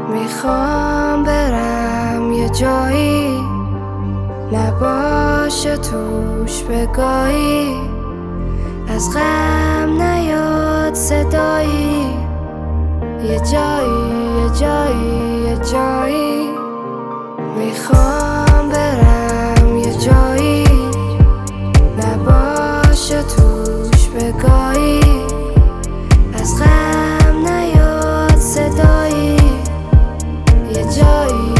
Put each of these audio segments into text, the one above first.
میخوام برم یه جایی نباشه توش بگاهی، از غم نیاد صدایی، یه جایی میخوام برم یه جایی نباشه توش بگاهی، از غم نیاد صدایی، یه جایی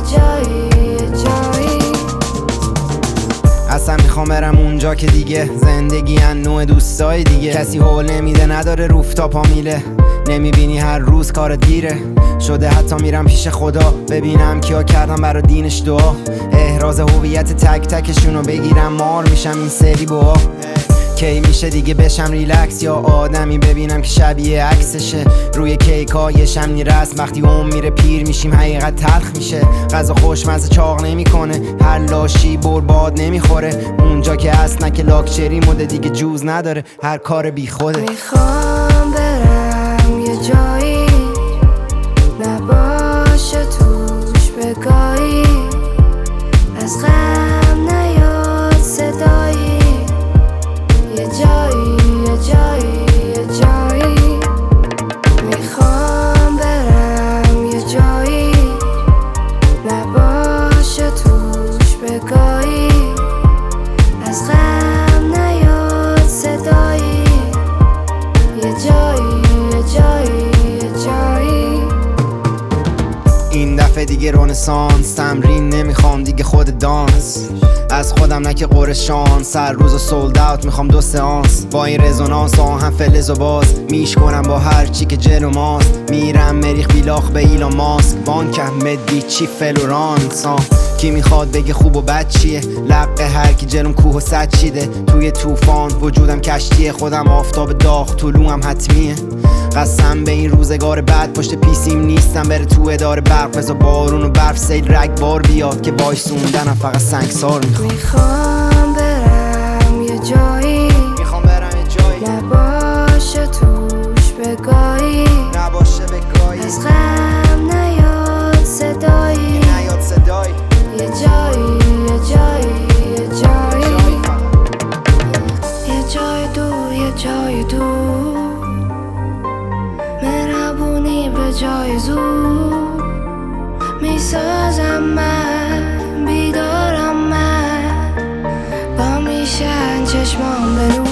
اصلا میخوام برم اونجا که دیگه زندگی ان نوع دوستای دیگه، کسی حول نمیده نداره روفتاپا میله، نمیبینی هر روز کار دیره شده، حتی میرم پیش خدا ببینم کیا کردم برا دینش دعا، احراز هویت تک تکشونو بگیرم مار میشم این سری با کی میشه دیگه بشم ریلکس، یا آدمی ببینم که شبیه عکسشه روی کیکا یه شمنی رسم، وقتی اون میره پیر میشیم حقیقت تلخ میشه، غذا خوشمزه چاق نمیکنه، هر لاشی برباد نمیخوره، اونجا که اصلا که لاکچری مده دیگه جوز نداره، هر کار بی خوده. میخوام برم یه جایی نباشه توش بگاهی، از غم نیاد صدایی، یه جایی میخوام برم یه جایی نباشه توش بگاهی، از غم نیاد صدایی، یه جایی این دفعه دیگه رنسانس تمرین نمیخوام دیگه خود دانس، از خودم نه که قرشانس، هر روز سولد اوت میخوام 2 سئانس، با این رزونانس آهن فلز و باز میش کنم با هر چی که جلو ماست، میرم مریخ بیلاخ به ایلان ماسک، بانکم مدی چی فلورانس، کی میخواد بگه خوب و بد چیه، لقه هر کی جلوم کوه و سد چیده، توی طوفان وجودم کشتیه، خودم آفتاب داغ طلوعم حتمیه، قسم به این روزگار بعد پشت پیسیم نیستم بره تو اداره برق، بذار بارون و برف سیل رگبار بیاد که وایسوندنم فقط سنگسار میخوام برم یه جایی نباشه توش بگاهی، از غم نیاد صدایی، یه جایی یه جای دور مهربونی به جای زور، میسازم من بیدارم من با میشن چشمام به